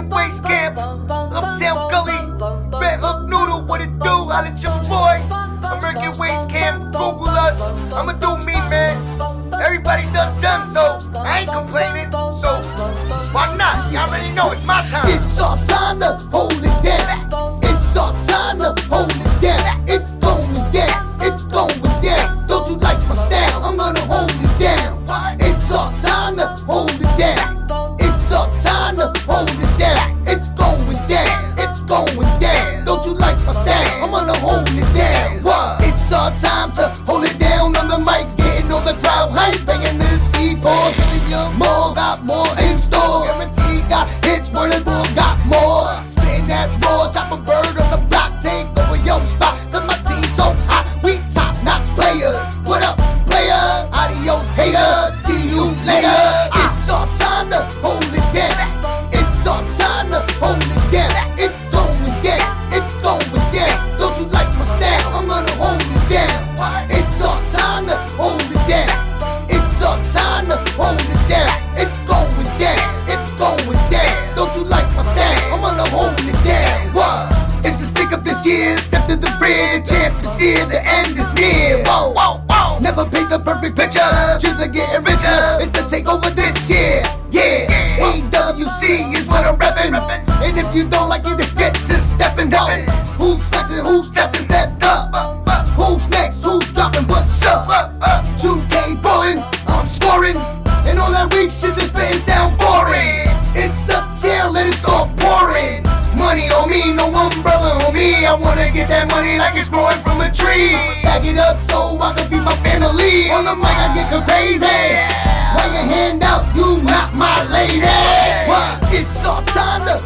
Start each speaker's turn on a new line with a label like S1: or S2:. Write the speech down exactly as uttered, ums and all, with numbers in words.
S1: American Waste Camp, Uptown Gully, Red Hook Noodle, what it do? Holla at your boy. American Waste Camp, Google us. I'ma do me, man. Everybody does them, so I ain't complaining. So why not? You already know it's my time.
S2: It's our time to hold it down. It's our time to hold it down. It's going down. It's going down. Don't you like my sound? I'm gonna hold it down. It's our time to hold it down. It's our time to hold it down. It's going down. It's going down. Don't you like my sound? I'm gonna hold it down. What? It's our time to hold it down on the mic, getting all the crowd hype, banging this C four, giving you more, got more in store. Guarantee got hits, word of mouth, got more. Spitting that raw, drop a bird on the block, take over your spot, cause my team's so hot, we top notch players. What up, player? Adios, hater. See you later. It's our time to hold it down. It's our time to hold it down. It's going down. It's going down. Don't you like my sound? I'm gonna hold it down. It's our time to hold it down. It's our time to hold it down. It's going down. It's going down. Don't you like my sound? I'm gonna hold it down. What? It's a stick up this year. Step to the bridge. Champ is here. The end is near. Whoa, whoa, whoa. Never paint the perfect picture. Dreams are getting richer. It's the takeover this year. Yeah. A W C is what I'm reppin'. And if you don't like it, then get to steppin'. Whoa. Who's flexin'? Who's steppin'? Stepped up. Who's next? Who's dropping? What's up? two K ballin', I'm scoring, and all that weak shit just spittin' sound boring. It's uptown, let it start pouring. Money on me, no umbrella on me. I wanna get that money like it's growing from a tree. Tag it up so I can feed my family. On the mic I get crazy. Why you hand out? You not my lady. What? It's our time to